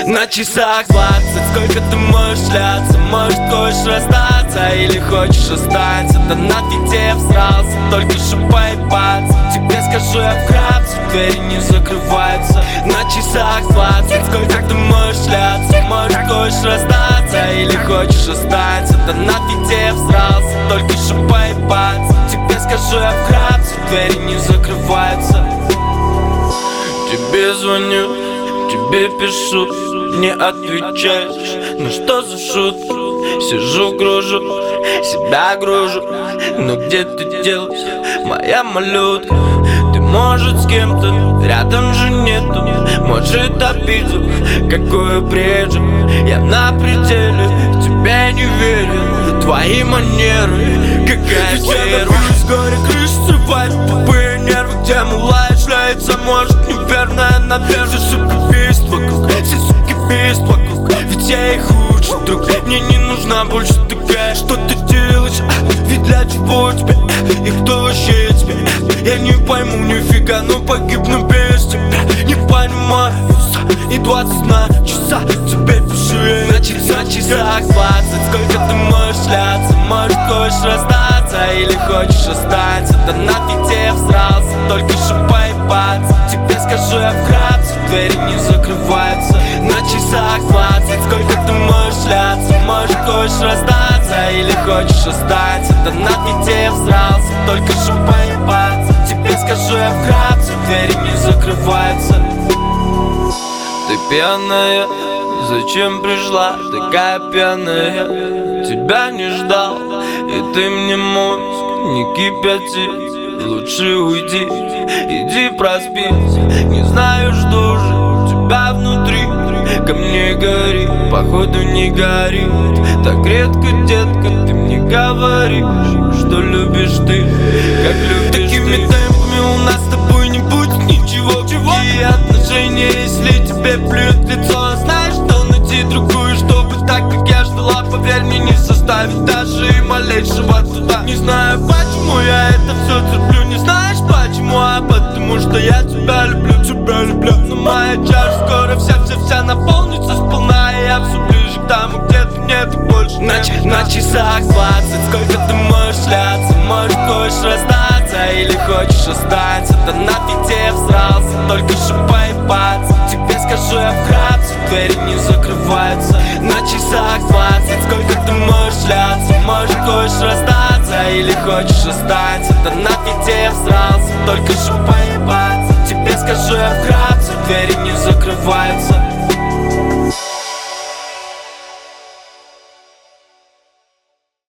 На часах 20, сколько ты можешь шляться? Может, хочешь расстаться или хочешь останься? Да нафиг тебе всрался, только чтоб поебаться. Тебе скажу я вкратце, двери не закрываются. На часах 20, сколько ты можешь шляться? Может, хочешь расстаться или хочешь останься? Да нафиг тебе всрался, только чтоб поебаться. Тебе скажу я вкратце, двери не закрываются. Тебе звоню, тебе пишу, не отвечаешь. Ну что за шутка? Сижу, гружу, себя гружу. Но где ты делась, моя малютка? Ты, может, с кем-то, рядом же нету. Может, обидел, какую прежде. Я на пределе, в тебя не верил. Твои манеры, какая вера. С горя крыша срывает тупые нервы. Где мулая шляется, может, неверная наверное. Все суки бесит вокруг, все суки бесит вокруг. Ведь я их лучший друг. Мне не нужна больше такая. Что ты делаешь? Ведь для чего тебе? И кто вообще тебе? Я не пойму нифига, но погибну без тебя. Не понимаю, и 21 часа тебе пишу я. На часах 20, сколько ты можешь шляться? Может, хочешь расстаться или хочешь останься? Да нафиг тебе всрался, только чтоб поебаться. Тебе скажу я вкратце, двери не закрываются. На часах 20, сколько ты можешь шляться? Может, хочешь расстаться или хочешь останься? Да нафиг тебе всрался, только чтоб поебаться. Тебе скажу я вкратце, двери не закрываются. Ты пьяная, зачем пришла такая пьяная? Тебя не ждал, и ты мне мозг не кипяти. Лучше уйди, иди проспись. Не знаю, что же тебя внутри. Ко мне горит, походу не горит. Так редко, детка, ты мне говоришь, что любишь ты, как любишь такими ты. Темпами у нас с тобой не будет ничего. И отношения, если тебе плюет в лицо. Знаешь, что найти другую, чтобы так, как я ждала. Поверь мне, не составит даже и малейшего труда. Не знаю, почему я это все терплю. Не знаешь почему, а потому что я тебя люблю, тебя люблю. Но моя чаша скоро вся наполнится сполна. И я все ближе к тому, где ты нет больше. На часах 20, сколько ты можешь шляться? Может, хочешь расстаться или хочешь останься? Да нафиг тебе всрался, только чтоб поебаться. Тебе скажу я вкратце, двери не закрываются. На часах 20, сколько ты можешь шляться? Может, хочешь расстаться или хочешь останься? Да нафиг тебе всрался, только чтоб поебаться. Тебе скажу я вкратце, двери не закрываются.